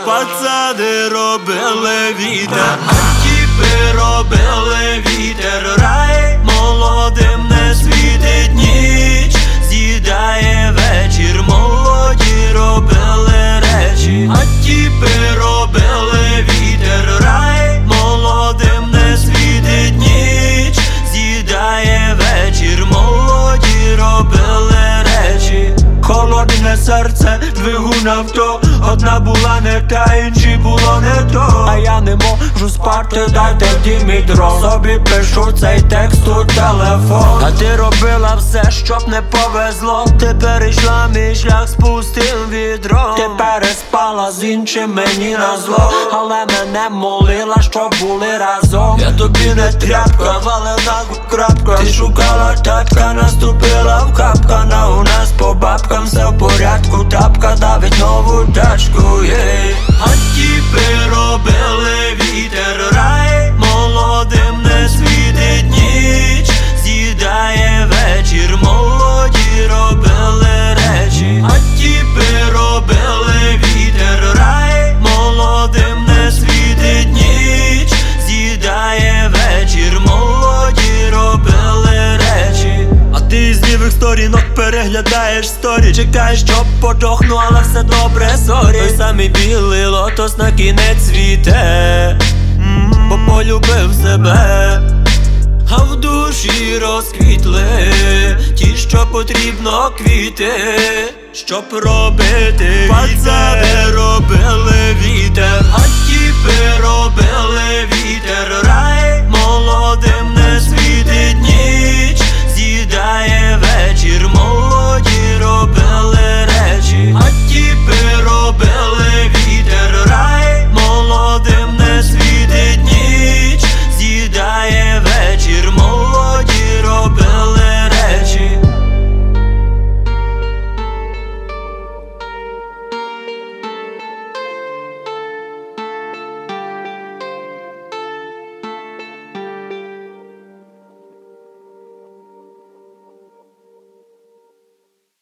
Пацани робили вітер, а тіпи робили вітер. Рай молодим не світить ніч, з'їдає вечір. Молоді робили речі, а тіпи робили вітер. Рай молодим не світить ніч, з'їдає вечір. Молоді робили речі. Холодне серце, двигун авто. Одна була не та, інші було не то. А я не можу спати, дайте дімідрон. Собі пишу цей текст у телефон. А ти робила все, щоб не повезло. Ти перейшла мій шлях з пустим відром. Ти переспала з іншим мені на зло, але мене молила, щоб були разом. Я тобі не тряпка, валена крапка. Ти шукала татка, наступила в капкан. А у нас по бабкам все в порядку. Тапка давить нову тачку, yeah. А тіпи робили вітер. Рай молодим не світить ніч, з'їдає вечір. Молоді робили речі, а тіпи робили вітер. Рай молодим не світить ніч, з'їдає вечір. Молоді робили речі. А ти з лівих сторінок переглядаєш сторі, чекаєш, щоб подохну, але все добре, сорі. Той самий білий лотос на кінець цвіте, бо полюбив себе. А в душі розквітли ті, що потрібно квіти, щоб робити. Пацани робили вітер, а тіпи робили